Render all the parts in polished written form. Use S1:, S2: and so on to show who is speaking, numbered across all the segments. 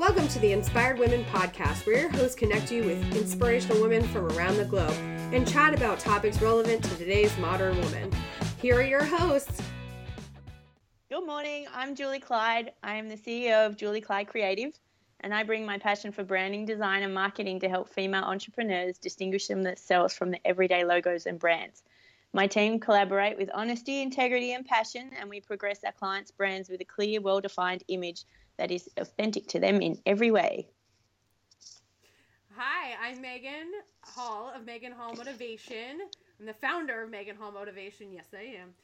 S1: Welcome to the Inspired Women Podcast, where your hosts connect you with inspirational women from around the globe and chat about topics relevant to today's modern woman. Here are your hosts.
S2: Good morning, I'm Julie Clyde. I am the CEO of Julie Clyde Creative, and I bring my passion for branding, design, and marketing to help female entrepreneurs distinguish themselves from the everyday logos and brands. My team collaborate with honesty, integrity, and passion, and we progress our clients' brands with a clear, well-defined image that is authentic to them in every way.
S1: Hi, I'm Megan Hall of Megan Hall Motivation. I'm the founder of Megan Hall Motivation. Yes, I am.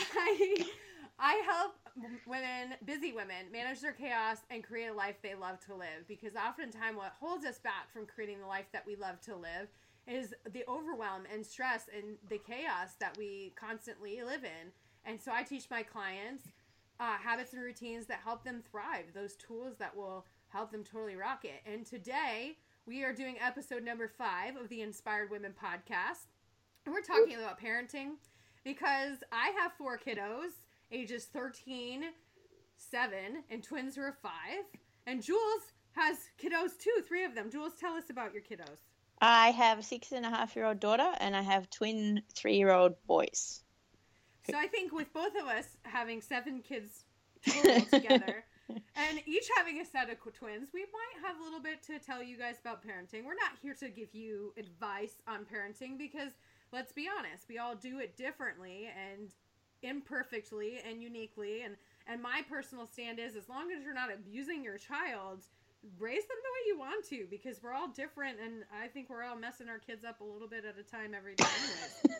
S1: I help women, busy women, manage their chaos and create a life they love to live, because oftentimes what holds us back from creating the life that we love to live is the overwhelm and stress and the chaos that we constantly live in. And so I teach my clients habits and routines that help them thrive, those tools that will help them totally rock it. And today we are doing episode number 5 of the Inspired Women Podcast. And we're talking about parenting because I have 4 kiddos, ages 13, 7, and twins who are 5. And Jules has kiddos too, 3 of them. Jules, tell us about your kiddos.
S2: I have a 6.5-year-old daughter, and I have twin 3-year-old boys.
S1: So I think with both of us having 7 kids total together, and each having a set of twins, we might have a little bit to tell you guys about parenting. We're not here to give you advice on parenting because, let's be honest, we all do it differently and imperfectly and uniquely. And my personal stand is, as long as you're not abusing your child, raise them the way you want to, because we're all different, and I think we're all messing our kids up a little bit at a time every day anyways.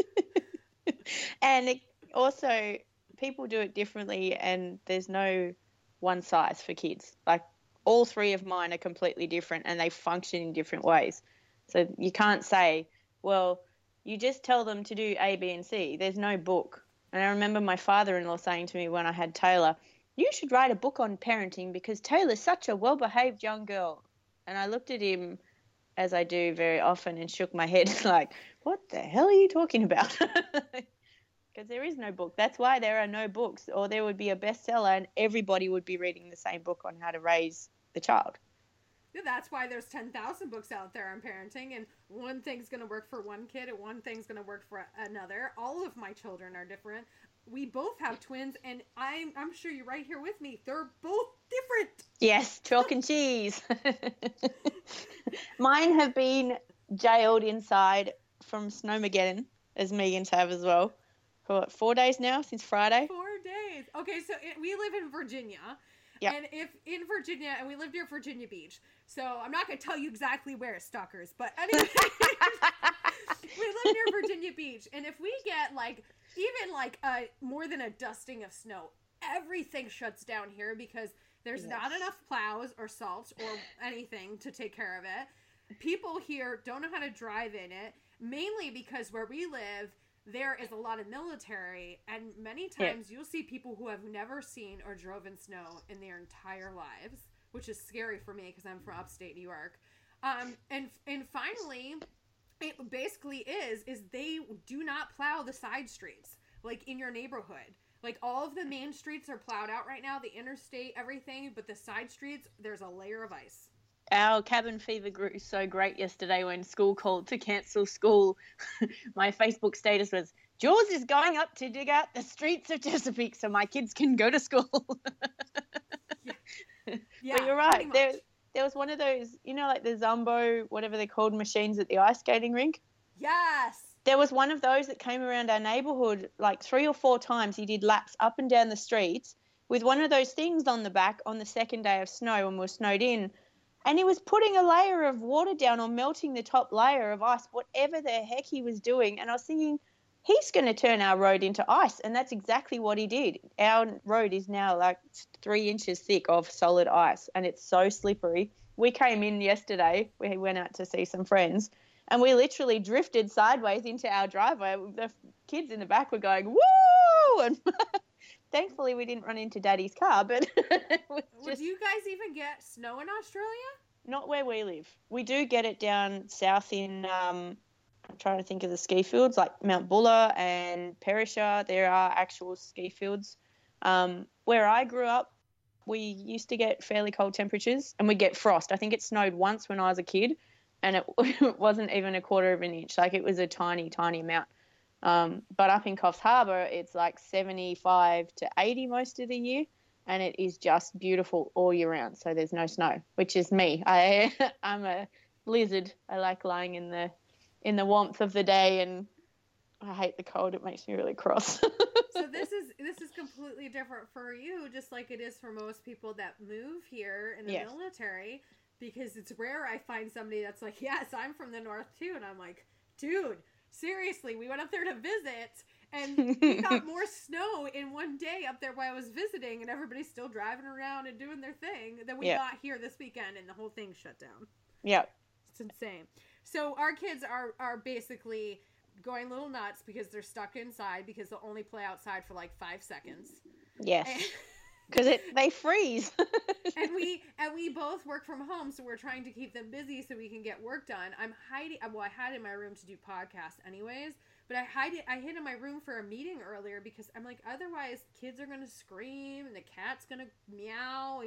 S2: And also, people do it differently, and there's no one size for kids. Like, all 3 of mine are completely different, and they function in different ways. So you can't say, well, you just tell them to do A, B, and C. There's no book. And I remember my father-in-law saying to me when I had Taylor, you should write a book on parenting because Taylor's such a well-behaved young girl. And I looked at him, as I do very often, and shook my head like, what the hell are you talking about? Because there is no book. That's why there are no books, or there would be a bestseller and everybody would be reading the same book on how to raise the child.
S1: That's why there's 10,000 books out there on parenting, and one thing's going to work for one kid and one thing's going to work for another. All of my children are different. We both have twins, and I'm sure you're right here with me. They're both different.
S2: Yes, chalk and cheese. Mine have been jailed inside from Snowmageddon, as Megan's have as well. For what, 4 days now, since Friday?
S1: 4 days. Okay, so we live in Virginia.
S2: Yep.
S1: And if in Virginia, and we lived near Virginia Beach, so I'm not going to tell you exactly where, stalkers, but anyway, we live near Virginia Beach, and if we get even more than a dusting of snow, everything shuts down here because there's not enough plows or salt or anything to take care of it. People here don't know how to drive in it, mainly because where we live, there is a lot of military, and many times you'll see people who have never seen or drove in snow in their entire lives, which is scary for me because I'm from upstate New York. And finally, it basically is they do not plow the side streets, like in your neighborhood. Like, all of the main streets are plowed out right now, the interstate, everything, but the side streets, there's a layer of ice.
S2: Our cabin fever grew so great yesterday when school called to cancel school. My Facebook status was, Jules is going up to dig out the streets of Chesapeake so my kids can go to school.
S1: Yeah,
S2: but you're right. There was one of those, like the Zumbo, whatever they're called, machines at the ice skating rink.
S1: Yes.
S2: There was one of those that came around our neighborhood like 3 or 4 times. He did laps up and down the streets with one of those things on the back on the second day of snow when we were snowed in. And he was putting a layer of water down or melting the top layer of ice, whatever the heck he was doing. And I was thinking, he's going to turn our road into ice. And that's exactly what he did. Our road is now like 3 inches thick of solid ice, and it's so slippery. We came in yesterday. We went out to see some friends, and we literally drifted sideways into our driveway. The kids in the back were going, woo! And thankfully, we didn't run into Daddy's car, but
S1: Do you guys even get snow in Australia?
S2: Not where we live. We do get it down south in, I'm trying to think of the ski fields, like Mount Buller and Perisher. There are actual ski fields. Where I grew up, we used to get fairly cold temperatures and we'd get frost. I think it snowed once when I was a kid, and it wasn't even a quarter of an inch. Like, it was a tiny, tiny amount. But up in Coffs Harbour, it's like 75 to 80 most of the year, and it is just beautiful all year round. So there's no snow, which is me. I'm a lizard. I like lying in the warmth of the day, and I hate the cold. It makes me really cross.
S1: So this is completely different for you, just like it is for most people that move here in the military, because it's rare I find somebody that's like, yes, I'm from the north too, and I'm like, dude, seriously, we went up there to visit, and we got more snow in one day up there while I was visiting, and everybody's still driving around and doing their thing, than we got here this weekend, and the whole thing shut down.
S2: Yeah.
S1: It's insane. So our kids are basically going a little nuts because they're stuck inside because they'll only play outside for like 5 seconds.
S2: Yes. Because they freeze.
S1: and we both work from home, so we're trying to keep them busy so we can get work done. I'm hiding. Well, I hide in my room to do podcasts anyways, but I hid in my room for a meeting earlier because I'm like, otherwise kids are gonna scream and the cat's gonna meow.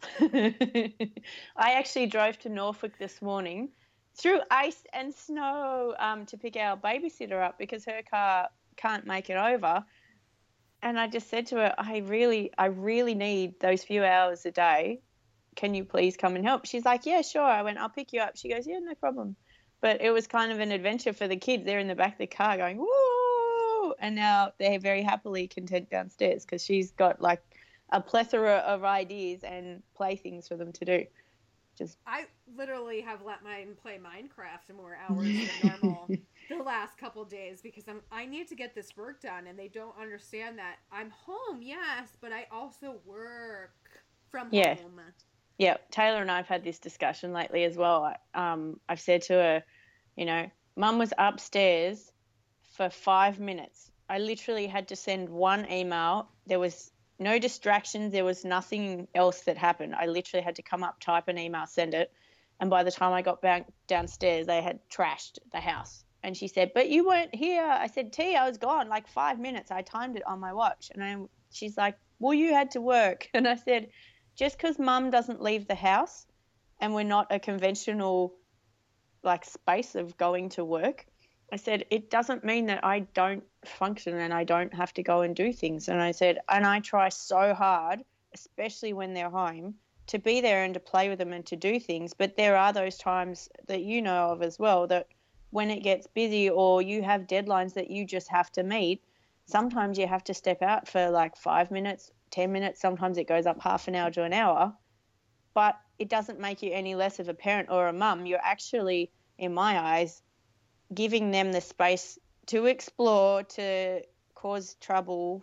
S2: I actually drove to Norfolk this morning through ice and snow to pick our babysitter up because her car can't make it over. And I just said to her, I really need those few hours a day. Can you please come and help? She's like, yeah, sure. I went, I'll pick you up. She goes, yeah, no problem. But it was kind of an adventure for the kids. They're in the back of the car going, woo! And now they're very happily content downstairs because she's got like a plethora of ideas and playthings for them to do.
S1: I literally have let mine play Minecraft more hours than normal the last couple days because I need to get this work done, and they don't understand that I'm home, yes, but I also work from home.
S2: Yeah, Taylor and I have had this discussion lately as well. I've said to her, Mum was upstairs for 5 minutes. I literally had to send one email. There was no distractions. There was nothing else that happened. I literally had to come up, type an email, send it. And by the time I got back downstairs, they had trashed the house. And she said, but you weren't here. I said, T, I was gone like 5 minutes. I timed it on my watch. And she's like, well, you had to work. And I said, just because Mum doesn't leave the house and we're not a conventional like space of going to work, I said, it doesn't mean that I don't function and I don't have to go and do things. And I said, and I try so hard, especially when they're home, to be there and to play with them and to do things. But there are those times that you know of as well, that when it gets busy or you have deadlines that you just have to meet, sometimes you have to step out for like 5 minutes, 10 minutes. Sometimes it goes up half an hour to an hour. But it doesn't make you any less of a parent or a mum. You're actually, in my eyes, giving them the space to explore, to cause trouble.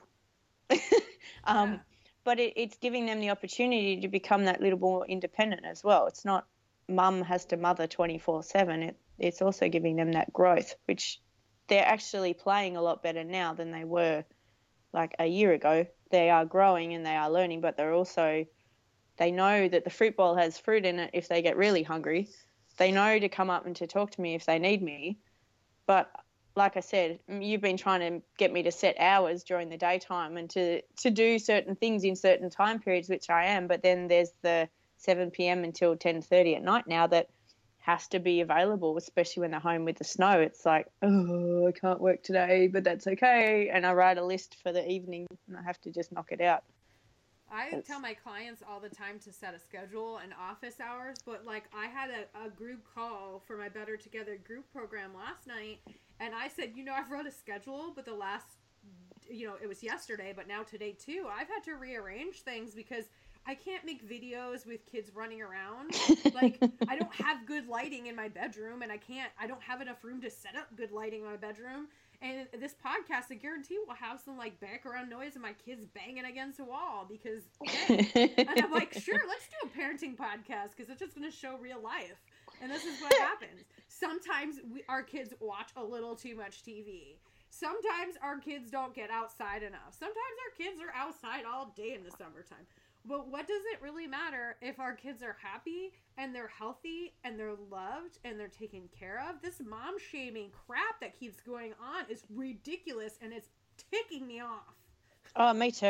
S2: But it's giving them the opportunity to become that little more independent as well. It's not mum has to mother 24/7. It's also giving them that growth, which they're actually playing a lot better now than they were like a year ago. They are growing and they are learning, but they know that the fruit bowl has fruit in it if they get really hungry. They know to come up and to talk to me if they need me. But like I said, you've been trying to get me to set hours during the daytime and to do certain things in certain time periods, which I am. But then there's the 7 p.m. until 10:30 at night now that has to be available, especially when they're home with the snow. It's like, oh, I can't work today, but that's okay. And I write a list for the evening and I have to just knock it out.
S1: I tell my clients all the time to set a schedule and office hours, but like I had a group call for my Better Together group program last night, and I said, I've wrote a schedule, but the last, it was yesterday, but now today too, I've had to rearrange things because I can't make videos with kids running around. Like, I don't have good lighting in my bedroom, and I don't have enough room to set up good lighting in my bedroom. And this podcast, I guarantee, will have some like background noise and my kids banging against a wall because, and I'm like, sure, let's do a parenting podcast because it's just going to show real life. And this is what happens. Sometimes our kids watch a little too much TV. Sometimes our kids don't get outside enough. Sometimes our kids are outside all day in the summertime. But what does it really matter if our kids are happy and they're healthy and they're loved and they're taken care of? This mom shaming crap that keeps going on is ridiculous and it's ticking me off.
S2: Oh, me too.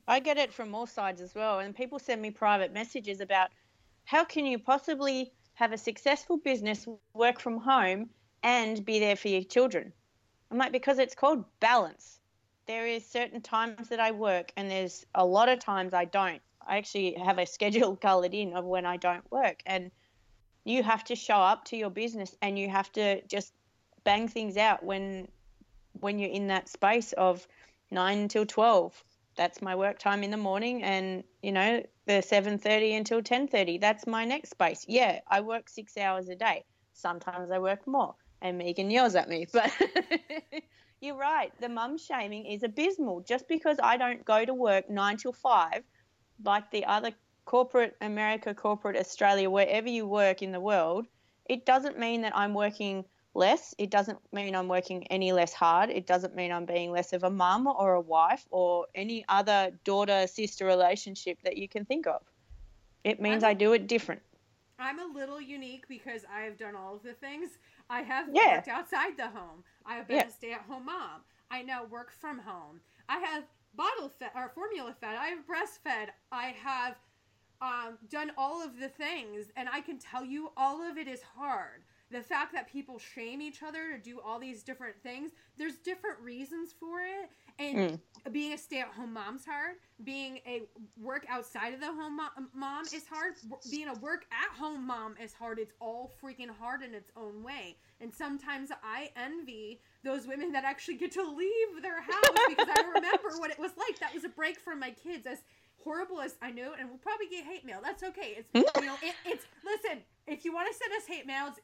S2: I get it from all sides as well. And people send me private messages about how can you possibly have a successful business, work from home, and be there for your children? I'm like, because it's called balance. There is certain times that I work and there's a lot of times I don't. I actually have a schedule colored in of when I don't work. And you have to show up to your business and you have to just bang things out when you're in that space of 9 until 12. That's my work time in the morning, and the 7:30 until 10:30, that's my next space. Yeah, I work 6 hours a day. Sometimes I work more, and Megan yells at me, but you're right, the mum shaming is abysmal. Just because I don't go to work 9 till 5 like the other corporate America, corporate Australia, wherever you work in the world, it doesn't mean that I'm working less. It doesn't mean I'm working any less hard. It doesn't mean I'm being less of a mum or a wife or any other daughter-sister relationship that you can think of. It means I do it different.
S1: I'm a little unique because I've done all of the things. I have worked outside the home. I have been a stay-at-home mom. I now work from home. I have bottle fed or formula fed. I have breastfed. I have done all of the things, and I can tell you all of it is hard. The fact that people shame each other to do all these different things, there's different reasons for it. And being a stay-at-home mom's hard. Being a work outside of the home mom is hard. Being a work-at-home mom is hard. It's all freaking hard in its own way. And sometimes I envy those women that actually get to leave their house because I remember what it was like. That was a break from my kids. As horrible as I know, and we'll probably get hate mail. That's okay. It's it's listen. If you want to send us hate mail, it's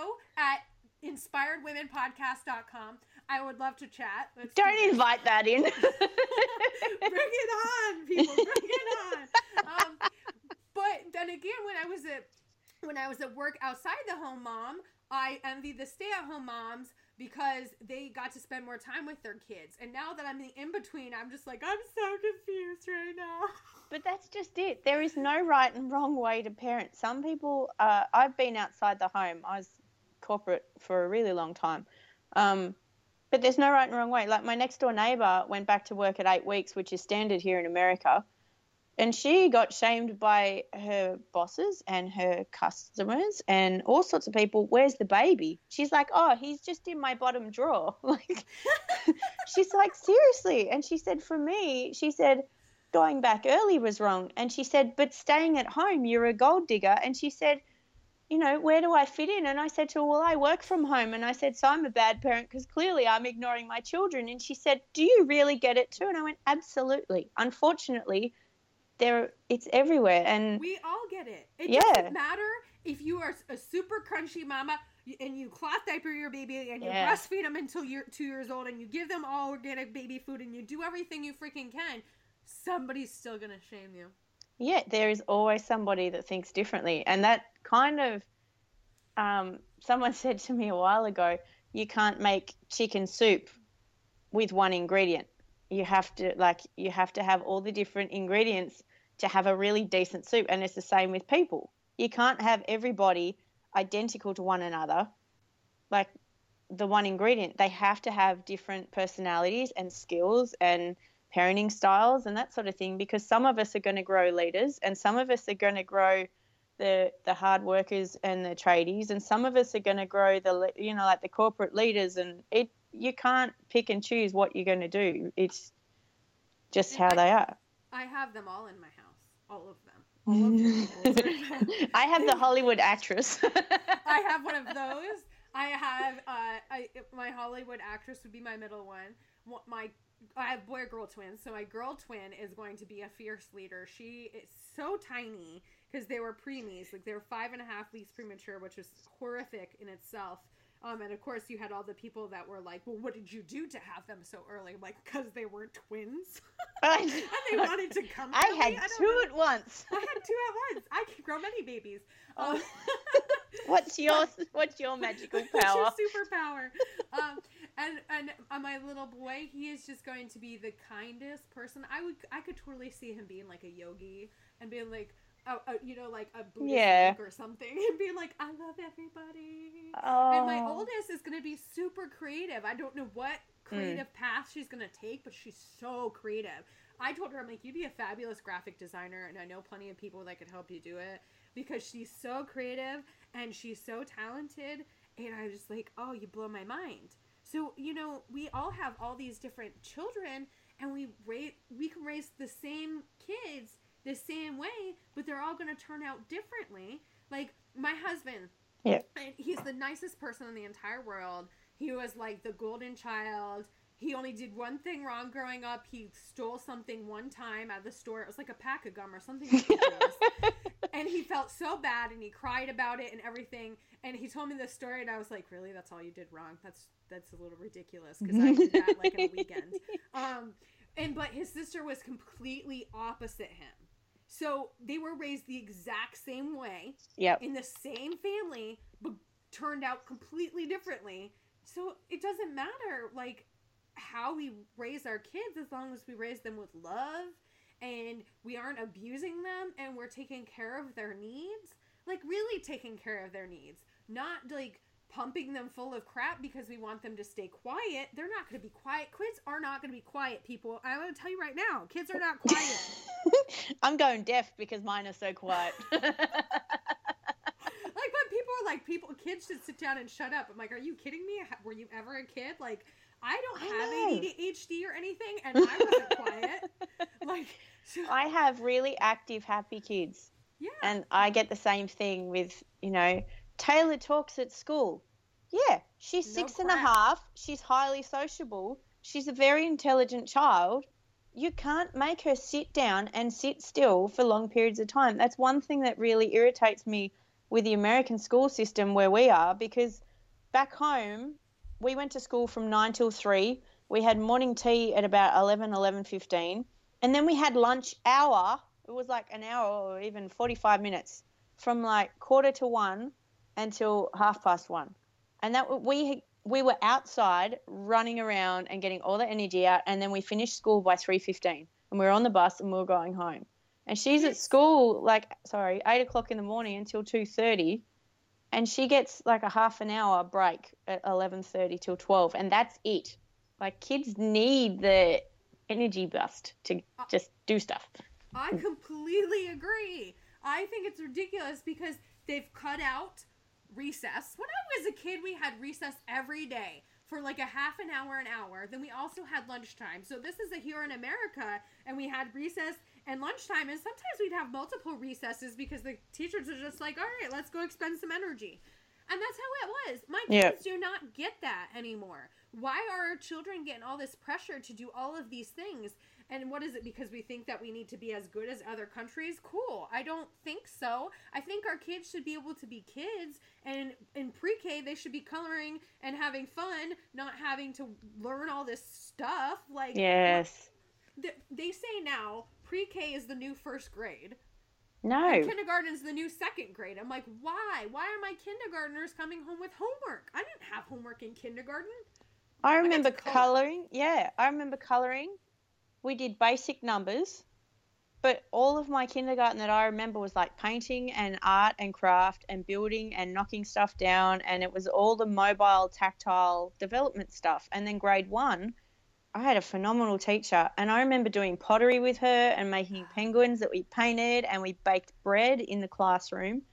S1: info@inspiredwomenpodcast.com. I would love to chat.
S2: Don't invite that in.
S1: Bring it on, people. Bring it on. But then again, when I was at work outside the home mom, I envy the stay-at-home moms because they got to spend more time with their kids. And now that I'm in the in-between, I'm just like, I'm so confused right now.
S2: But that's just it. There is no right and wrong way to parent. Some people, I've been outside the home. I was corporate for a really long time. But there's no right and wrong way. Like my next door neighbor went back to work at 8 weeks, which is standard here in America. And she got shamed by her bosses and her customers and all sorts of people. Where's the baby? She's like, oh, he's just in my bottom drawer. Like, she's like, seriously. And she said, for me, she said, going back early was wrong. And she said, but staying at home, you're a gold digger. And she said, where do I fit in? And I said to her, well, I work from home. And I said, so I'm a bad parent because clearly I'm ignoring my children. And she said, do you really get it too? And I went, absolutely. Unfortunately, it's everywhere. And
S1: we all get it. It doesn't matter if you are a super crunchy mama and you cloth diaper your baby and you breastfeed them until you're 2 years old and you give them all organic baby food and you do everything you freaking can. Somebody's still going to shame you.
S2: Yeah, there is always somebody that thinks differently. And that kind of, someone said to me a while ago, you can't make chicken soup with one ingredient. You have to have all the different ingredients to have a really decent soup. And it's the same with people. You can't have everybody identical to one another. Like the one ingredient, they have to have different personalities and skills and parenting styles and that sort of thing, because some of us are going to grow leaders and some of us are going to grow the hard workers and the tradies, and some of us are going to grow like the corporate leaders, and you can't pick and choose what you're going to do. It's just how they are.
S1: I have them all in my house, all of them. All of the
S2: I have the Hollywood actress.
S1: I have one of those. I have my Hollywood actress would be my middle one. I have boy-girl twins, so my girl twin is going to be a fierce leader. She is so tiny because they were preemies. Like, they were 5.5 weeks premature, which was horrific in itself. And, of course, you had all the people that were like, well, what did you do to have them so early? I'm like, because they were twins. And they wanted to come
S2: I had two at once.
S1: I had two at once. I can grow many babies.
S2: What's your magical power?
S1: What's your superpower? And my little boy, he is just going to be the kindest person. I could totally see him being like a yogi and being like, like a Buddhist monk or something, and being like, I love everybody. Oh. And my oldest is going to be super creative. I don't know what creative path she's going to take, but she's so creative. I told her, I'm like, you'd be a fabulous graphic designer, and I know plenty of people that could help you do it because she's so creative and she's so talented. And I was just like, oh, you blow my mind. So, you know, we all have all these different children, and we can raise the same kids the same way, but they're all going to turn out differently. Like my husband,
S2: Yeah.
S1: and he's the nicest person in the entire world. He was like the golden child. He only did one thing wrong growing up. He stole something one time out of the store. It was like a pack of gum or something ridiculous. And he felt so bad, and he cried about it and everything. And he told me this story, and I was like, really? That's all you did wrong? That's a little ridiculous, because I did that like in a weekend. But his sister was completely opposite him. So they were raised the exact same way, in the same family, but turned out completely differently. So it doesn't matter, like, how we raise our kids, as long as we raise them with love and we aren't abusing them and we're taking care of their needs. Like, really taking care of their needs. Not, like, pumping them full of crap because we want them to stay quiet. They're not going to be quiet. Kids are not going to be quiet, people. I want to tell you right now, kids are not quiet.
S2: I'm going deaf because mine are so quiet.
S1: Like, when people are like, kids should sit down and shut up. I'm like, are you kidding me? Were you ever a kid? Like, I don't have ADHD or anything, and I wasn't quiet. Like, so...
S2: I have really active, happy kids.
S1: Yeah.
S2: And I get the same thing with, you know, Taylor talks at school. Yeah, she's 6.5. She's highly sociable. She's a very intelligent child. You can't make her sit down and sit still for long periods of time. That's one thing that really irritates me with the American school system where we are, because back home, we went to school from 9 till 3. We had morning tea at about 11:15. And then we had lunch hour. It was like an hour or even 45 minutes from like 1:45 until 1:30. And that we were outside running around and getting all the energy out. And then we finished school by 3:15 and we were on the bus and we were going home. And she's at school, 8 o'clock in the morning until 2:30. And she gets like a half an hour break at 11:30 till 12. And that's it. Like, kids need the energy bust to just do stuff.
S1: I completely agree. I think it's ridiculous because they've cut out recess. When I was a kid, we had recess every day for like a half an hour. Then we also had lunchtime. So this is here in America, and we had recess and lunchtime, and sometimes we'd have multiple recesses because the teachers are just like, all right, let's go expend some energy. And that's how it was. My kids do not get that anymore. Why are our children getting all this pressure to do all of these things? And what is it? Because we think that we need to be as good as other countries? Cool. I don't think so. I think our kids should be able to be kids. And in pre-K, they should be coloring and having fun, not having to learn all this stuff. Like,
S2: yes.
S1: They say now pre-K is the new first grade.
S2: No.
S1: And kindergarten is the new second grade. I'm like, why? Why are my kindergartners coming home with homework? I didn't have homework in kindergarten.
S2: I remember coloring. Yeah, I remember coloring. We did basic numbers, but all of my kindergarten that I remember was like painting and art and craft and building and knocking stuff down, and it was all the mobile, tactile development stuff. And then grade 1, I had a phenomenal teacher, and I remember doing pottery with her and making penguins that we painted, and we baked bread in the classroom.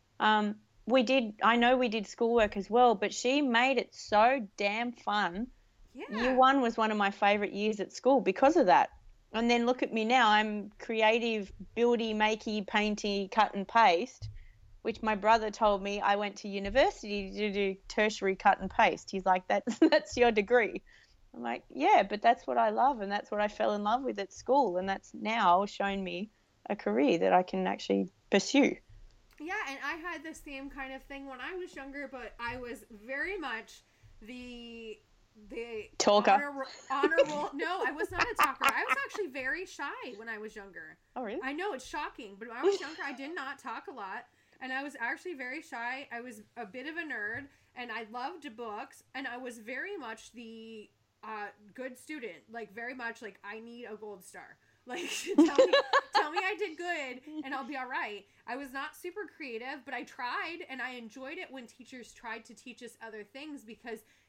S2: I know we did schoolwork as well, but she made it so damn fun. Yeah. Year 1 was one of my favourite years at school because of that. And then look at me now. I'm creative, buildy, makey, painty, cut and paste, which my brother told me I went to university to do tertiary cut and paste. He's like, that's your degree. I'm like, yeah, but that's what I love, and that's what I fell in love with at school, and that's now shown me a career that I can actually pursue.
S1: Yeah, and I had the same kind of thing when I was younger, but I was very much the
S2: talker.
S1: Honorable. No, I was not a talker. I was actually very shy when I was younger.
S2: Oh, really?
S1: I know, it's shocking, but when I was younger, I did not talk a lot, and I was actually very shy. I was a bit of a nerd, and I loved books, and I was very much the good student, like very much like I need a gold star. Like, tell me I did good and I'll be all right. I was not super creative, but I tried, and I enjoyed it when teachers tried to teach us other things, because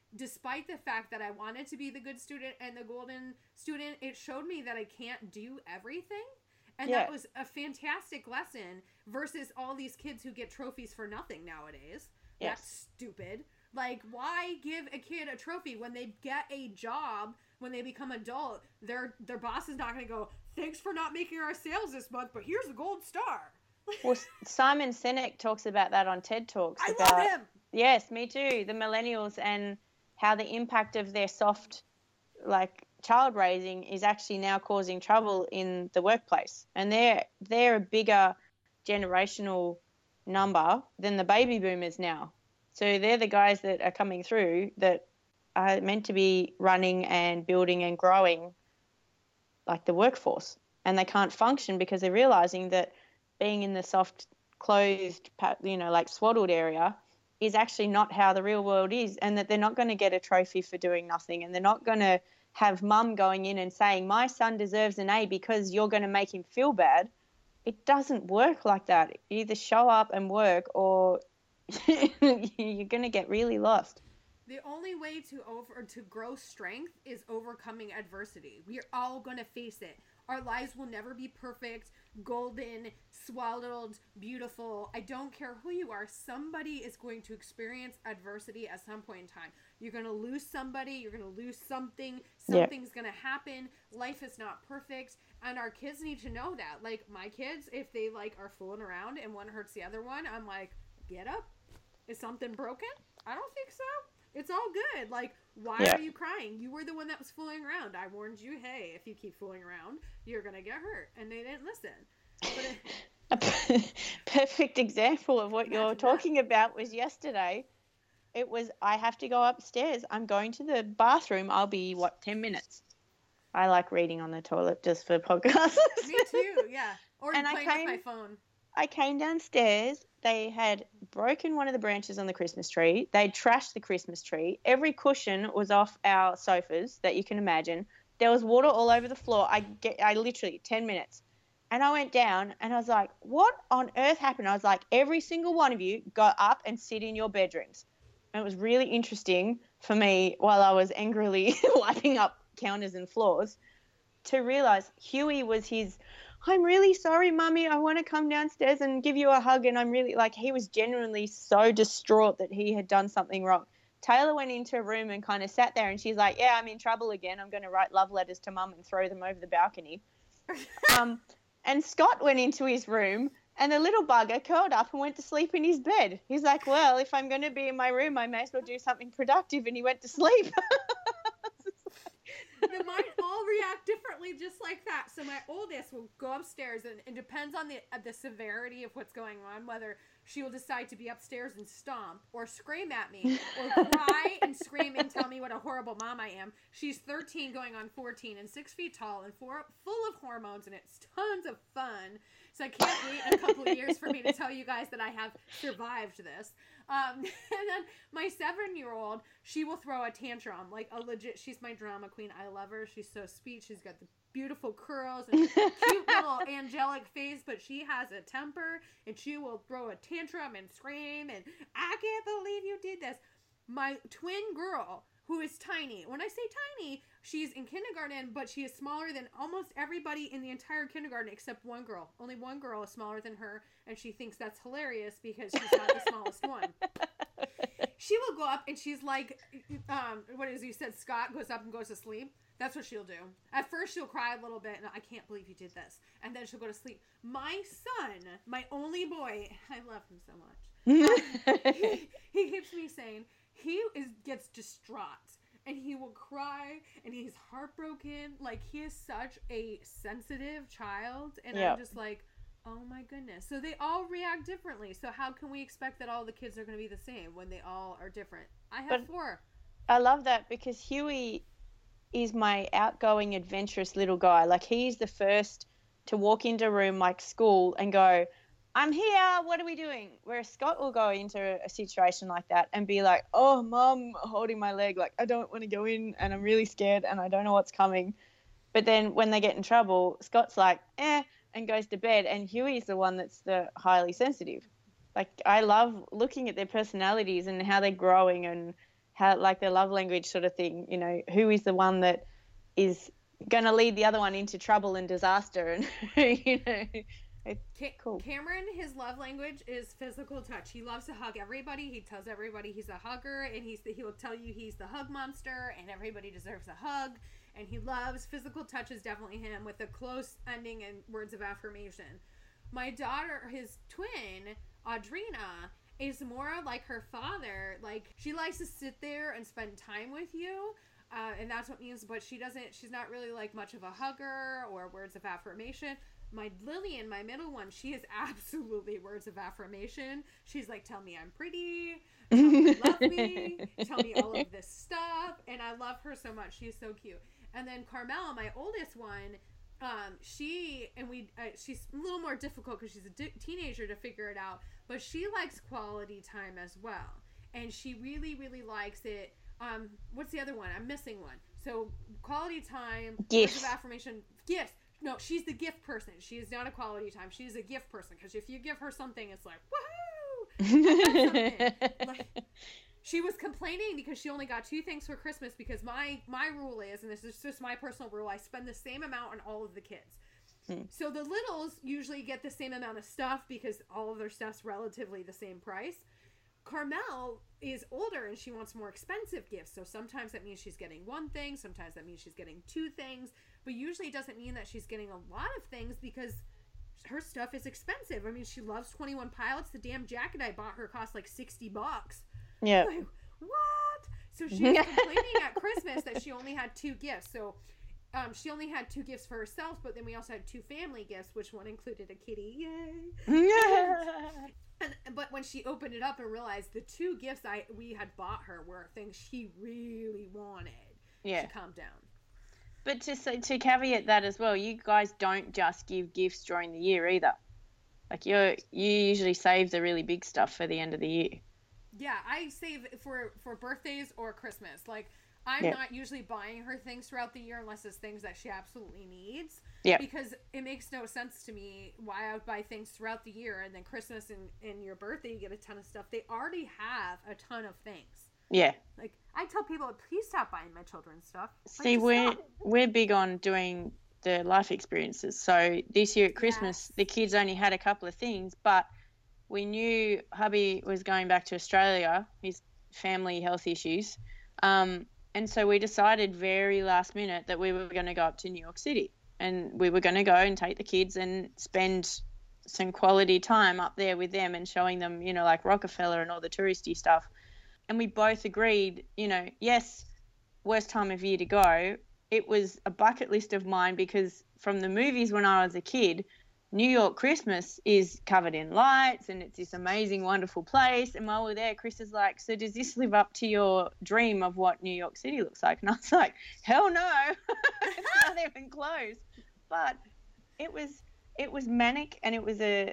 S1: despite the fact that I wanted to be the good student and the golden student, it showed me that I can't do everything. And that was a fantastic lesson versus all these kids who get trophies for nothing nowadays.
S2: Yes.
S1: That's stupid. Like, why give a kid a trophy when they get a job, when they become adult? Their boss is not going to go, thanks for not making our sales this month, but here's a gold star.
S2: Well, Simon Sinek talks about that on TED Talks.
S1: I love him.
S2: Yes, me too. The millennials and how the impact of their soft, like, child raising is actually now causing trouble in the workplace. And they're a bigger generational number than the baby boomers now. So they're the guys that are coming through that are meant to be running and building and growing like the workforce. And they can't function because they're realizing that being in the soft, closed, like swaddled area is actually not how the real world is, and that they're not going to get a trophy for doing nothing, and they're not going to have mum going in and saying, my son deserves an A because you're going to make him feel bad. It doesn't work like that. You either show up and work or you're going to get really lost.
S1: The only way to grow strength is overcoming adversity. We are all going to face it. Our lives will never be perfect, golden, swaddled, beautiful. I don't care who you are. Somebody is going to experience adversity at some point in time. You're going to lose somebody. You're going to lose something. Something's going to happen. Life is not perfect. And our kids need to know that. Like, my kids, if they, like, are fooling around and one hurts the other one, I'm like, get up. Is something broken? I don't think so. It's all good. Like, why are you crying? You were the one that was fooling around. I warned you, hey, if you keep fooling around, you're going to get hurt. And they didn't listen.
S2: A perfect example of what you're talking about was yesterday. It was, I have to go upstairs. I'm going to the bathroom. I'll be, 10 minutes? I like reading on the toilet just for podcasts.
S1: Me too, yeah. Or playing with my phone.
S2: I came downstairs. They had broken one of the branches on the Christmas tree. They'd trashed the Christmas tree. Every cushion was off our sofas that you can imagine. There was water all over the floor. I literally, 10 minutes. And I went down and I was like, what on earth happened? I was like, every single one of you go up and sit in your bedrooms. And it was really interesting for me while I was angrily wiping up counters and floors to realize Huey was his, I'm really sorry, Mummy. I want to come downstairs and give you a hug. And I'm really, like, he was genuinely so distraught that he had done something wrong. Taylor went into a room and kind of sat there and she's like, yeah, I'm in trouble again. I'm going to write love letters to Mum and throw them over the balcony. And Scott went into his room and the little bugger curled up and went to sleep in his bed. He's like, well, if I'm going to be in my room, I may as well do something productive. And he went to sleep.
S1: The mind all react differently just like that. So my oldest will go upstairs, and it depends on the severity of what's going on, whether she will decide to be upstairs and stomp or scream at me or cry and scream and tell me what a horrible mom I am. She's 13 going on 14 and 6 feet tall and full of hormones, and it's tons of fun. So I can't wait in a couple of years for me to tell you guys that I have survived this. And then my 7-year-old, she will throw a tantrum, like a legit, she's my drama queen. I love her. She's so sweet. She's got the beautiful curls and cute little angelic face, but she has a temper and she will throw a tantrum and scream and I can't believe you did this. My twin girl, who is tiny. When I say tiny, she's in kindergarten, but she is smaller than almost everybody in the entire kindergarten except one girl. Only one girl is smaller than her, and she thinks that's hilarious because she's not the smallest one. She will go up and she's like, what is it? You said Scott goes up and goes to sleep? That's what she'll do. At first, she'll cry a little bit, and I can't believe you did this. And then she'll go to sleep. My son, my only boy, I love him so much. He keeps me saying, gets distraught and he will cry and he's heartbroken. Like, he is such a sensitive child, and I'm just like, oh my goodness. So they all react differently. So how can we expect that all the kids are going to be the same when they all are different? I have 4.
S2: I love that because Huey is my outgoing, adventurous little guy. Like, he's the first to walk into a room like school and go, I'm here, what are we doing? Whereas Scott will go into a situation like that and be like, oh, Mum, holding my leg, like, I don't want to go in and I'm really scared and I don't know what's coming. But then when they get in trouble, Scott's like, and goes to bed. And Huey's the one that's the highly sensitive. Like, I love looking at their personalities and how they're growing and how like the love language sort of thing, you know, who is the one that is going to lead the other one into trouble and disaster, and you know, it's cool.
S1: Cameron, his love language is physical touch. He loves to hug everybody. He tells everybody he's a hugger, and he'll tell you he's the hug monster, and everybody deserves a hug. And he loves physical touch is definitely him, with a close ending and words of affirmation. My daughter, his twin, Audrina, is more like her father. Like, she likes to sit there and spend time with you. And that's what means, but she's not really like much of a hugger or words of affirmation. My Lillian, my middle one, she is absolutely words of affirmation. She's like, tell me I'm pretty, tell me you love me, tell me all of this stuff. And I love her so much. She's so cute. And then Carmel, my oldest one, she's a little more difficult because she's a teenager to figure it out, but she likes quality time as well. And she really, really likes it. What's the other one? I'm missing one. So quality time,
S2: gifts,
S1: words of affirmation, gifts. No, she's the gift person. She is not a quality time. She's a gift person, because if you give her something, it's like, woohoo! Like, she was complaining because she only got 2 things for Christmas, because my rule is, and this is just my personal rule, I spend the same amount on all of the kids. So the littles usually get the same amount of stuff because all of their stuff's relatively the same price. Carmel is older and she wants more expensive gifts. So sometimes that means she's getting 1 thing. Sometimes that means she's getting 2 things. But usually it doesn't mean that she's getting a lot of things, because her stuff is expensive. I mean, she loves 21 Pilots. The damn jacket I bought her cost like $60.
S2: Yeah.
S1: Like, what? So she was complaining at Christmas that she only had 2 gifts. So she only had 2 gifts for herself, but then we also had 2 family gifts, which one included a kitty. Yay! But when she opened it up and realized the 2 gifts we had bought her were things she really wanted, she calmed down.
S2: But to caveat that as well, you guys don't just give gifts during the year either. Like, you usually save the really big stuff for the end of the year.
S1: Yeah, I save for birthdays or Christmas. Like, I'm not usually buying her things throughout the year unless it's things that she absolutely needs. Yeah. Because it makes no sense to me why I would buy things throughout the year, and then Christmas and your birthday you get a ton of stuff. They already have a ton of things. Yeah. Like, I tell people, please stop buying my children's stuff.
S2: See, we're big on doing the life experiences. So this year at Christmas, the kids only had a couple of things, but we knew hubby was going back to Australia, his family health issues. And so we decided very last minute that we were going to go up to New York City, and we were going to go and take the kids and spend some quality time up there with them and showing them, you know, like Rockefeller and all the touristy stuff. And we both agreed, you know, yes, worst time of year to go. It was a bucket list of mine, because from the movies when I was a kid, New York Christmas is covered in lights and it's this amazing, wonderful place. And while we're there, Chris is like, so does this live up to your dream of what New York City looks like? And I was like, hell no, it's not even close. But it was manic, and it was a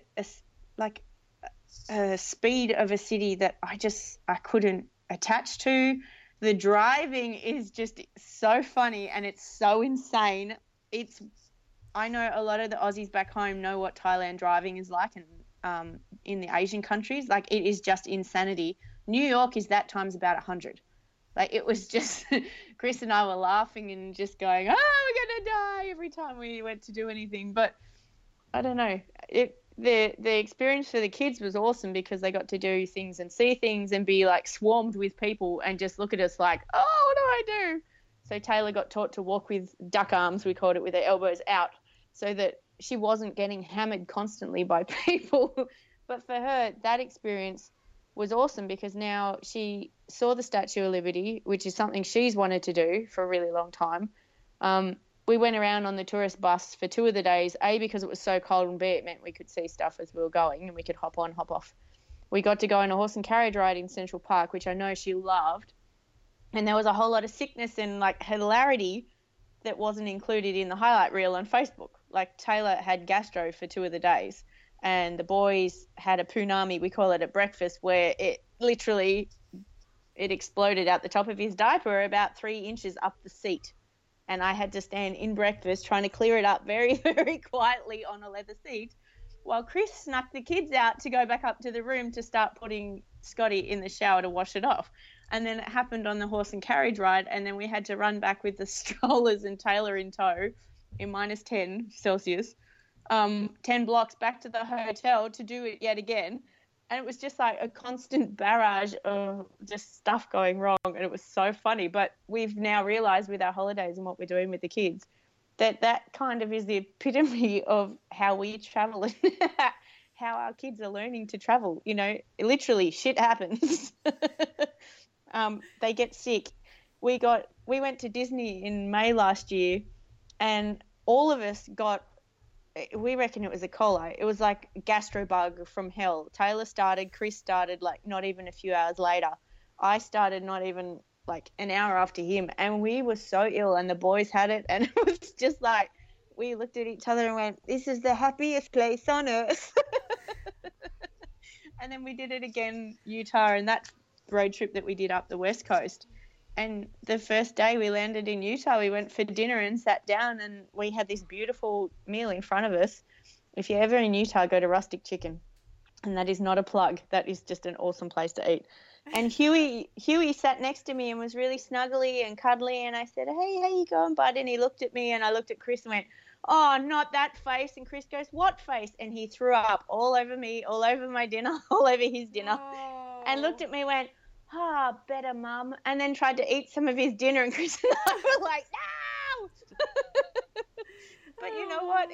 S2: speed of a city that I couldn't attach to. The driving is just so funny and it's so insane. I know a lot of the Aussies back home know what Thailand driving is like, and in the Asian countries, like, it is just insanity. New York is that times about 100. Like, it was just Chris and I were laughing and just going, oh, we're gonna die every time we went to do anything. But I don't know, the experience for the kids was awesome, because they got to do things and see things and be like swarmed with people and just look at us like, oh, what do I do? So Taylor got taught to walk with duck arms, we called it, with her elbows out, so that she wasn't getting hammered constantly by people. But for her, that experience was awesome, because now she saw the Statue of Liberty, which is something she's wanted to do for a really long time. We went around on the tourist bus for 2 of the days, A, because it was so cold, and B, it meant we could see stuff as we were going and we could hop on, hop off. We got to go on a horse and carriage ride in Central Park, which I know she loved. And there was a whole lot of sickness and, like, hilarity that wasn't included in the highlight reel on Facebook. Like, Taylor had gastro for 2 of the days, and the boys had a punami, we call it, at breakfast, where it exploded out the top of his diaper about 3 inches up the seat. And I had to stand in breakfast trying to clear it up very, very quietly on a leather seat, while Chris snuck the kids out to go back up to the room to start putting Scotty in the shower to wash it off. And then it happened on the horse and carriage ride, and then we had to run back with the strollers and Taylor in tow in minus 10 Celsius, 10 blocks back to the hotel to do it yet again. And it was just like a constant barrage of just stuff going wrong. And it was so funny. But we've now realised with our holidays and what we're doing with the kids that that kind of is the epitome of how we travel and how our kids are learning to travel. You know, literally shit happens. They get sick. We went to Disney in May last year, and all of us got, we reckon it was E. coli. It was like gastro bug from hell. Taylor started, Chris started like not even a few hours later. I started not even like an hour after him, and we were so ill, and the boys had it, and it was just like we looked at each other and went, "This is the happiest place on earth." And then we did it again, Utah, and that road trip that we did up the West Coast. And the first day we landed in Utah, we went for dinner and sat down, and we had this beautiful meal in front of us. If you're ever in Utah, go to Rustic Chicken. And that is not a plug. That is just an awesome place to eat. And Huey sat next to me and was really snuggly and cuddly. And I said, "Hey, how you going, bud?" And he looked at me, and I looked at Chris and went, "Oh, not that face." And Chris goes, "What face?" And he threw up all over me, all over my dinner, all over his dinner. Oh. And looked at me and went, "Better, Mum," and then tried to eat some of his dinner, and Chris and I were like, "No!" But you know what?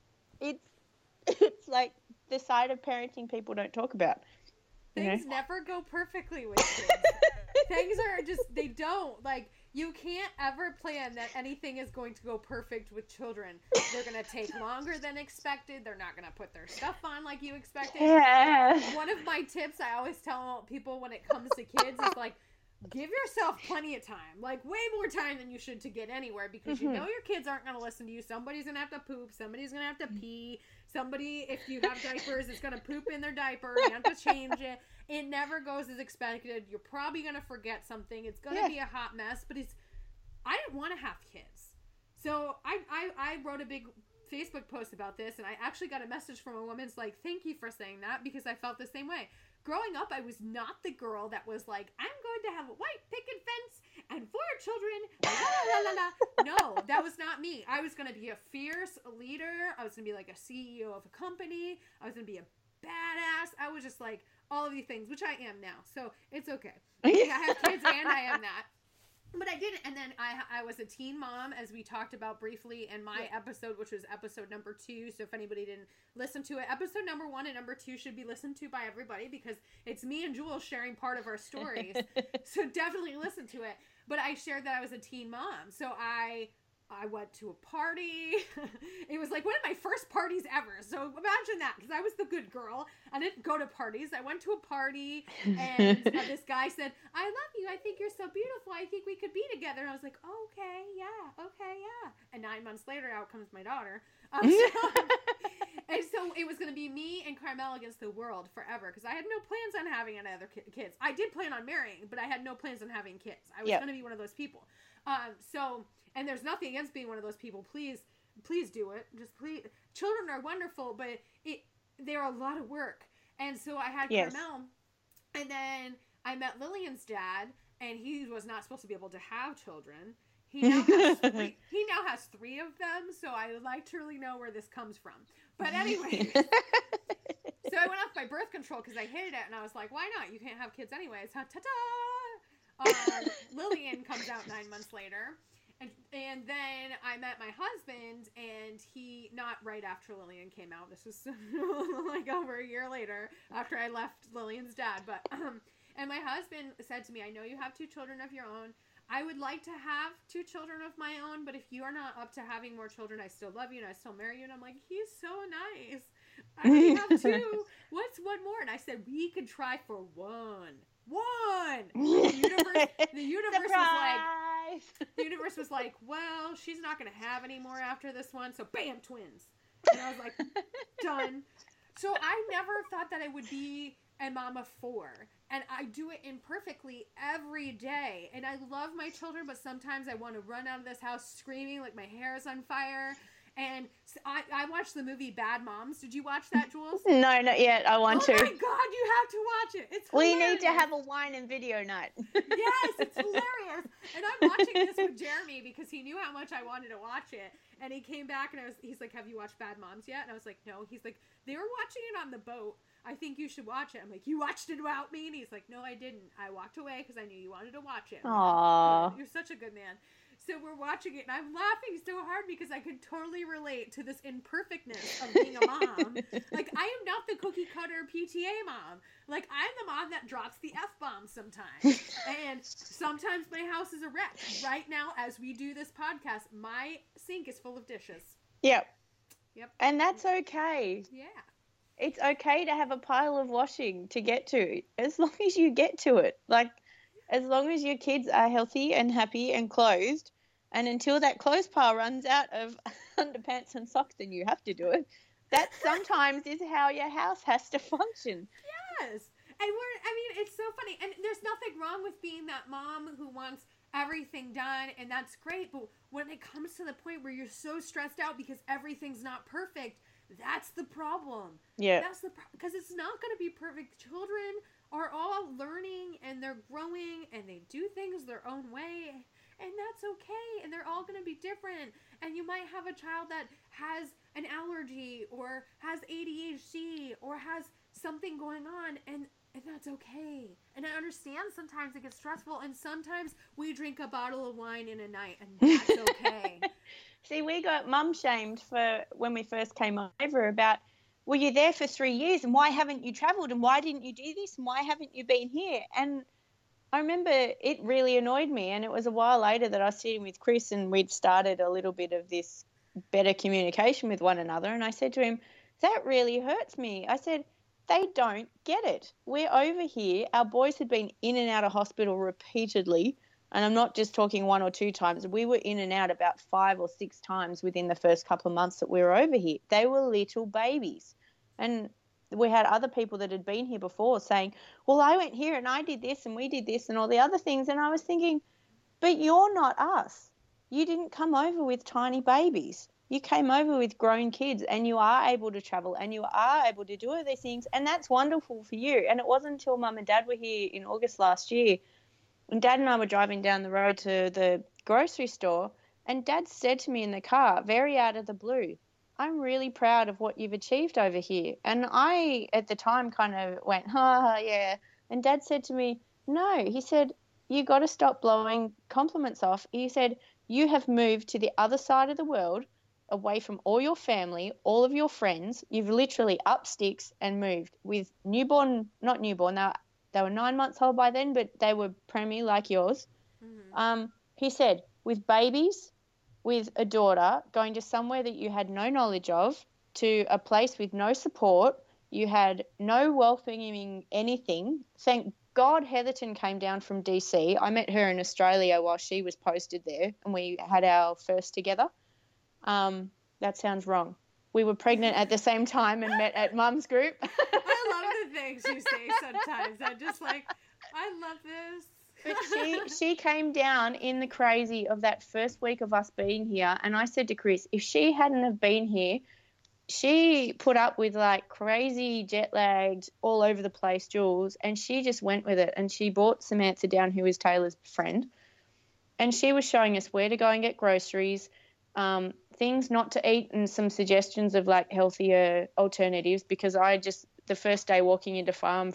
S2: It's like the side of parenting people don't talk about.
S1: Things never go perfectly with kids. Things are just, they don't. Like, you can't ever plan that anything is going to go perfect with children. They're going to take longer than expected. They're not going to put their stuff on like you expected.
S2: Yeah.
S1: One of my tips I always tell people when it comes to kids is like, give yourself plenty of time. Like, way more time than you should to get anywhere, because you know your kids aren't going to listen to you. Somebody's going to have to poop. Somebody's going to have to pee. Somebody, if you have diapers, is going to poop in their diaper. You have to change it. It never goes as expected. You're probably going to forget something. It's going to be a hot mess, but I didn't want to have kids. So I wrote a big Facebook post about this, and I actually got a message from a woman's like, "Thank you for saying that," because I felt the same way. Growing up, I was not the girl that was like, "I'm going to have a white picket fence and 4 children, la la la la." No, that was not me. I was going to be a fierce leader. I was going to be like a CEO of a company. I was going to be a badass. I was just like all of these things, which I am now. So it's okay. I have kids and I am that. But I didn't. And then I was a teen mom, as we talked about briefly in my episode, which was episode number 2. So if anybody didn't listen to it, episode number 1 and number 2 should be listened to by everybody, because it's me and Jewel sharing part of our stories. So definitely listen to it. But I shared that I was a teen mom. So I went to a party. It was like one of my first parties ever. So imagine that, because I was the good girl. I didn't go to parties. I went to a party, and this guy said, "I love you. I think you're so beautiful. I think we could be together." And I was like, "Okay, yeah." And 9 months later, out comes my daughter. And so it was going to be me and Carmel against the world forever, because I had no plans on having any other kids. I did plan on marrying, but I had no plans on having kids. I was going to be one of those people. And there's nothing against being one of those people. Please do it. Just please. Children are wonderful, but they're a lot of work. And so I had Carmel, and then I met Lillian's dad, and he was not supposed to be able to have children. He now has 3 of them, so I would like to really know where this comes from. But anyway, so I went off my birth control because I hated it, and I was like, why not? You can't have kids anyways. Ta-ta! Lillian comes out 9 months later. And then I met my husband, and he, not right after Lillian came out, this was like over a year later after I left Lillian's dad, but, and my husband said to me, "I know you have 2 children of your own. I would like to have 2 children of my own, but if you are not up to having more children, I still love you and I still marry you." And I'm like, he's so nice. I only have 2. What's one more? And I said, we could try for 1. The universe was like, well, she's not going to have any more after this one. So bam, twins. And I was like, done. So I never thought that I would be a mom of 4. And I do it imperfectly every day. And I love my children, but sometimes I want to run out of this house screaming like my hair is on fire. And I watched the movie Bad Moms. Did you watch that, Jules?
S2: No, not yet. I want to.
S1: Oh my God, you have to watch it. It's hilarious.
S2: We need to have a wine and video night.
S1: Yes, it's hilarious. And I'm watching this with Jeremy because he knew how much I wanted to watch it. And he came back and he's like, have you watched Bad Moms yet? And I was like, no. He's like, they were watching it on the boat. I think you should watch it. I'm like, you watched it without me? And he's like, no, I didn't. I walked away because I knew you wanted to watch it.
S2: Aww.
S1: You're such a good man. So we're watching it, and I'm laughing so hard because I can totally relate to this imperfectness of being a mom. Like, I am not the cookie-cutter PTA mom. Like, I'm the mom that drops the F-bomb sometimes. And sometimes my house is a wreck. Right now, as we do this podcast, my sink is full of dishes.
S2: Yep.
S1: Yep.
S2: And that's okay.
S1: Yeah.
S2: It's okay to have a pile of washing to get to, as long as you get to it. Like, as long as your kids are healthy and happy and clothed, and until that clothes pile runs out of underpants and socks and you have to do it, that sometimes is how your house has to function.
S1: Yes. And it's so funny. And there's nothing wrong with being that mom who wants everything done, and that's great. But when it comes to the point where you're so stressed out because everything's not perfect, that's the problem.
S2: Yeah.
S1: That's because it's not going to be perfect. Children are all learning and they're growing and they do things their own way, and that's okay. And they're all going to be different. And you might have a child that has an allergy or has ADHD or has something going on, and that's okay. And I understand sometimes it gets stressful, and sometimes we drink a bottle of wine in a night, and that's okay.
S2: See, we got mum shamed for when we first came over about, were you there for 3 years and why haven't you travelled and why didn't you do this and why haven't you been here? And I remember it really annoyed me, and it was a while later that I was sitting with Chris and we'd started a little bit of this better communication with one another, and I said to him, that really hurts me. I said, they don't get it. We're over here. Our boys had been in and out of hospital repeatedly, and I'm not just talking 1 or 2 times. We were in and out about 5 or 6 times within the first couple of months that we were over here. They were little babies. And we had other people that had been here before saying, well, I went here and I did this and we did this and all the other things. And I was thinking, but you're not us. You didn't come over with tiny babies. You came over with grown kids, and you are able to travel and you are able to do all these things. And that's wonderful for you. And it wasn't until Mum and Dad were here in August last year, and Dad and I were driving down the road to the grocery store, and Dad said to me in the car, very out of the blue, I'm really proud of what you've achieved over here. And I, at the time, kind of went, yeah. And Dad said to me, no. He said, you got to stop blowing compliments off. He said, you have moved to the other side of the world, away from all your family, all of your friends. You've literally up sticks and moved with not newborn, they were 9 months old by then, but they were preemie like yours. Mm-hmm. He said, with babies, with a daughter, going to somewhere that you had no knowledge of, to a place with no support, you had no welcoming anything. Thank God Heatherton came down from DC. I met her in Australia while she was posted there, and we had our first together. That sounds wrong. We were pregnant at the same time and met at Mum's group.
S1: I love the things you say sometimes. I'm just like, I love this.
S2: But she came down in the crazy of that first week of us being here, and I said to Chris, if she hadn't have been here, she put up with like crazy jet lagged all over the place Jules, and she just went with it, and she brought Samantha down, who is Taylor's friend, and she was showing us where to go and get groceries, things not to eat, and some suggestions of like healthier alternatives, because the first day walking into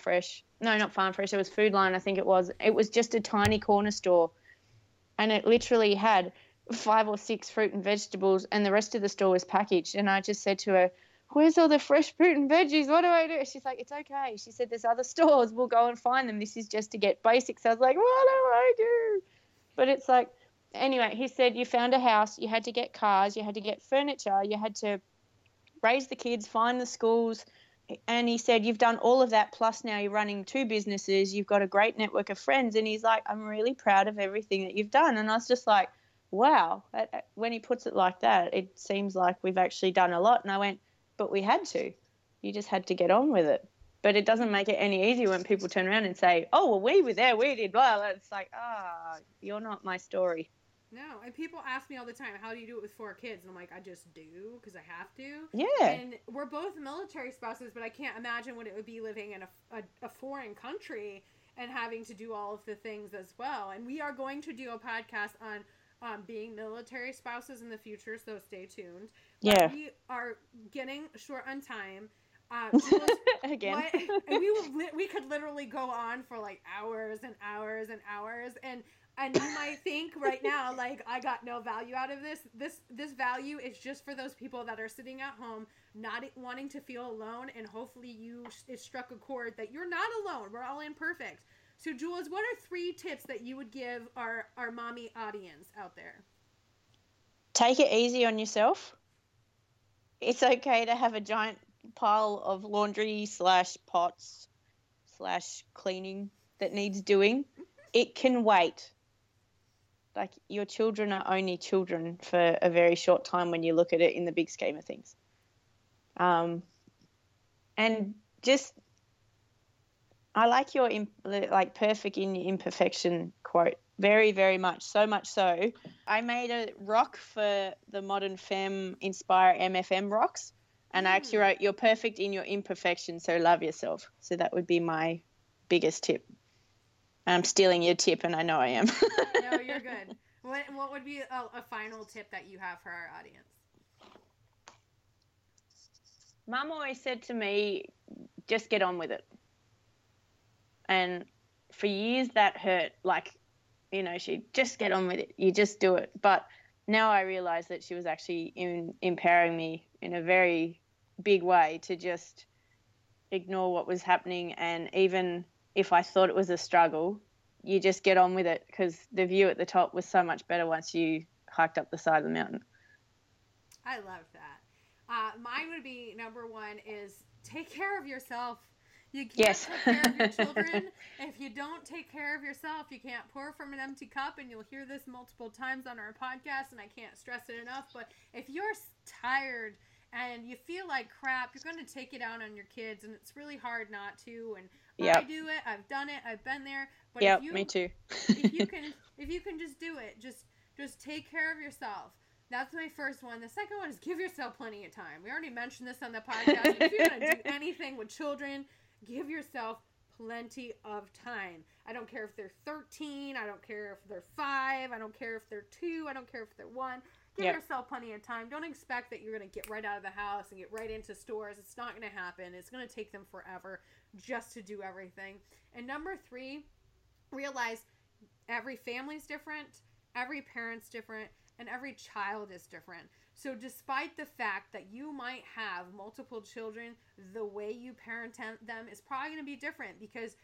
S2: it was Food Line, I think it was just a tiny corner store, and it literally had 5 or 6 fruit and vegetables, and the rest of the store was packaged. And I just said to her, where's all the fresh fruit and veggies? What do I do? She's like, it's okay. She said, there's other stores. We'll go and find them. This is just to get basics. I was like, what do I do? But it's like, anyway, he said you found a house, you had to get cars, you had to get furniture, you had to raise the kids, find the schools. And he said, you've done all of that, plus now you're running 2 businesses, you've got a great network of friends. And he's like, I'm really proud of everything that you've done. And I was just like, wow. When he puts it like that, it seems like we've actually done a lot. And I went, but we had to. You just had to get on with it. But it doesn't make it any easier when people turn around and say, oh, well, we were there, we did blah, blah. It's like, you're not my story.
S1: No, and people ask me all the time, how do you do it with 4 kids? And I'm like, I just do because I have to.
S2: Yeah.
S1: And we're both military spouses, but I can't imagine what it would be living in a foreign country and having to do all of the things as well. And we are going to do a podcast on being military spouses in the future, so stay tuned. But
S2: Yeah.
S1: we are getting short on time.
S2: Again.
S1: And we could literally go on for like hours and hours and hours, and you might think right now, like, I got no value out of this. This value is just for those people that are sitting at home, not wanting to feel alone, and hopefully it struck a chord that you're not alone. We're all imperfect. So, Jules, what are 3 tips that you would give our mommy audience out there?
S2: Take it easy on yourself. It's okay to have a giant pile of laundry / pots / cleaning that needs doing. It can wait. Like, your children are only children for a very short time when you look at it in the big scheme of things. And just, I like your perfect in your imperfection quote very, very much. So much so, I made a rock for the Modern Femme Inspire MFM rocks, and I actually wrote, "You're perfect in your imperfection, so love yourself." So that would be my biggest tip. I'm stealing your tip, and I know I am.
S1: No, you're good. What would be a final tip that you have for our audience?
S2: Mum always said to me, just get on with it. And for years that hurt. Like, she'd just get on with it. You just do it. But now I realise that she was actually empowering me in a very big way to just ignore what was happening. And even if I thought it was a struggle, you just get on with it, because the view at the top was so much better once you hiked up the side of the mountain.
S1: I love that. Mine would be number 1 is take care of yourself. You can't take care of your children. If you don't take care of yourself, you can't pour from an empty cup, and you'll hear this multiple times on our podcast, and I can't stress it enough. But if you're tired and you feel like crap, you're going to take it out on your kids, and it's really hard not to. And I do it. I've done it. I've been there. But
S2: me too.
S1: if you can just do it, just take care of yourself. That's my first one. The second one is give yourself plenty of time. We already mentioned this on the podcast. If you're going to do anything with children, give yourself plenty of time. I don't care if they're 13. I don't care if they're 5. I don't care if they're 2. I don't care if they're 1. Give yourself plenty of time. Don't expect that you're going to get right out of the house and get right into stores. It's not going to happen. It's going to take them forever just to do everything. And number 3, realize every family's different, every parent's different, and every child is different. So despite the fact that you might have multiple children, the way you parent them is probably going to be different, because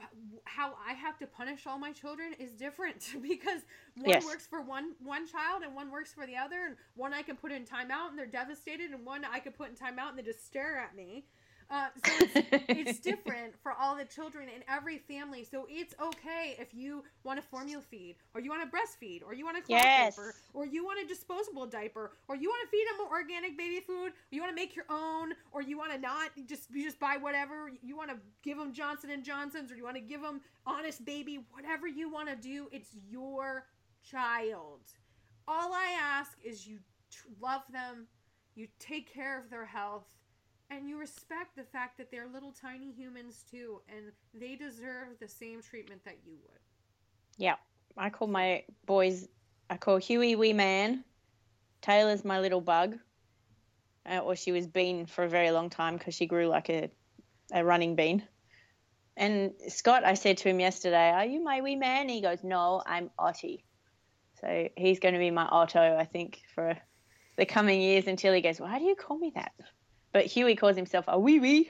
S1: how I have to punish all my children is different, because one works for one child and one works for the other, and one I can put in timeout and they're devastated, and one I can put in timeout and they just stare at me. So it's different for all the children in every family. So it's okay if you want a formula feed, or you want to breastfeed, or you want a cloth diaper, or you want a disposable diaper, or you want to feed them organic baby food, or you want to make your own, or you want to not you just buy whatever. You want to give them Johnson & Johnson's, or you want to give them Honest Baby. Whatever you want to do, it's your child. All I ask is you love them, you take care of their health, and you respect the fact that they're little tiny humans too, and they deserve the same treatment that you would.
S2: Yeah. I call my boys, Huey wee man, Taylor's my little bug, or she was Bean for a very long time because she grew like a running bean. And Scott, I said to him yesterday, "Are you my wee man?" He goes, "No, I'm Ottie." So he's going to be my Otto, I think, for the coming years, until he goes, "Why do you call me that?" But Huey calls himself a wee wee.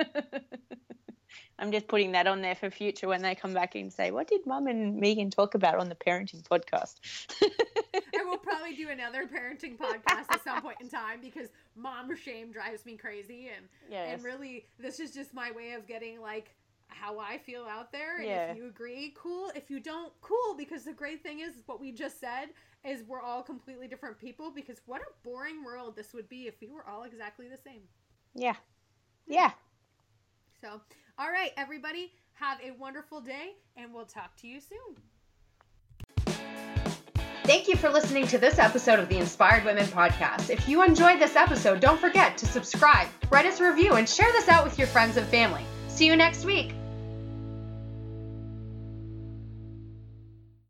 S2: I'm just putting that on there for future when they come back and say, "What did Mum and Megan talk about on the parenting podcast?"
S1: And we'll probably do another parenting podcast at some point in time, because mom shame drives me crazy. And really, this is just my way of getting like how I feel out there. And if you agree, cool. If you don't, cool. Because the great thing is what we just said is we're all completely different people, because what a boring world this would be if we were all exactly the same.
S2: Yeah. Yeah.
S1: So, all right, everybody, have a wonderful day, and we'll talk to you soon. Thank you for listening to this episode of the Inspired Women Podcast. If you enjoyed this episode, don't forget to subscribe, write us a review, and share this out with your friends and family. See you next week.